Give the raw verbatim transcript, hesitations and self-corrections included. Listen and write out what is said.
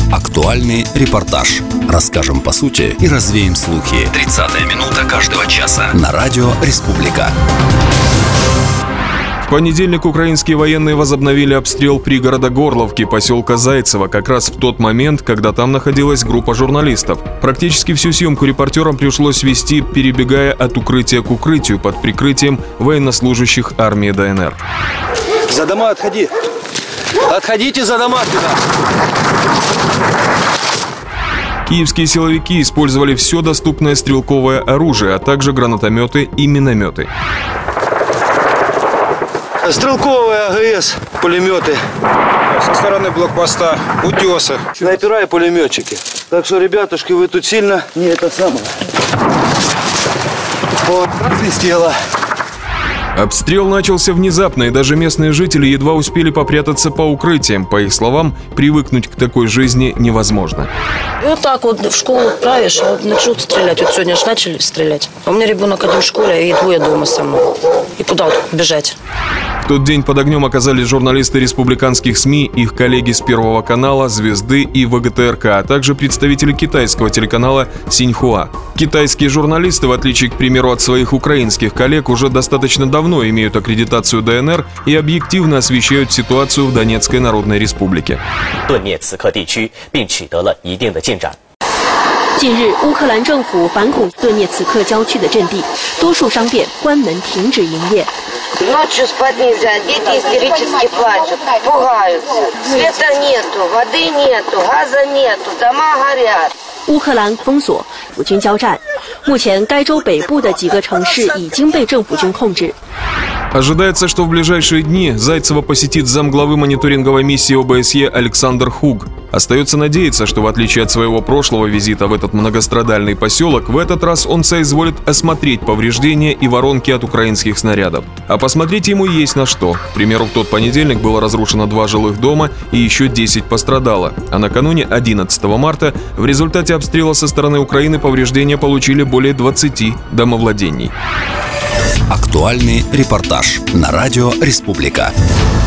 Актуальный репортаж. Расскажем по сути и развеем слухи. тридцатая минута каждого часа. На радио «Республика». В понедельник украинские военные возобновили обстрел пригорода Горловки, поселка Зайцево, как раз в тот момент, когда там находилась группа журналистов. Практически всю съемку репортерам пришлось вести, перебегая от укрытия к укрытию под прикрытием военнослужащих армии ДНР. За дома отходи! Отходите за дома туда! Киевские силовики использовали все доступное стрелковое оружие, а также гранатометы и минометы. Стрелковые АГС, пулеметы. Со стороны блокпоста, утесы. Снайпера и пулеметчики. Так что, ребятушки, вы тут сильно не это самое. Вот, просвистело. Обстрел начался внезапно, и даже местные жители едва успели попрятаться по укрытиям. По их словам, привыкнуть к такой жизни невозможно. И вот так вот в школу отправишь, а вот начнут стрелять. Вот сегодня же начали стрелять. А у меня ребенок один в школе, и двое дома со мной. И куда вот бежать? В тот день под огнем оказались журналисты республиканских СМИ, их коллеги с Первого канала, Звезды и ВГТРК, а также представители китайского телеканала Синьхуа. Китайские журналисты, в отличие, к примеру, от своих украинских коллег, уже достаточно давно имеют аккредитацию ДНР и объективно освещают ситуацию в Донецкой Народной Республике. 近日，乌克兰政府反恐顿涅茨克郊区的阵地，多数商店关门停止营业。 Ночью спать нельзя, дети истерически плачут, пугаются. Света нету, воды нету, газа нету, дома горят. 乌克兰封锁，府军交战。目前，该州北部的几个城市已经被政府军控制。 Ожидается, что в ближайшие дни Зайцево посетит замглавы мониторинговой миссии ОБСЕ Александр Хуг. Остается надеяться, что в отличие от своего прошлого визита в этот многострадальный поселок, в этот раз он соизволит осмотреть повреждения и воронки от украинских снарядов. А посмотреть ему есть на что. К примеру, в тот понедельник было разрушено два жилых дома и еще десять пострадало. А накануне, одиннадцатого марта, в результате обстрела со стороны Украины повреждения получили более двадцати домовладений. Актуальный репортаж на радио «Республика».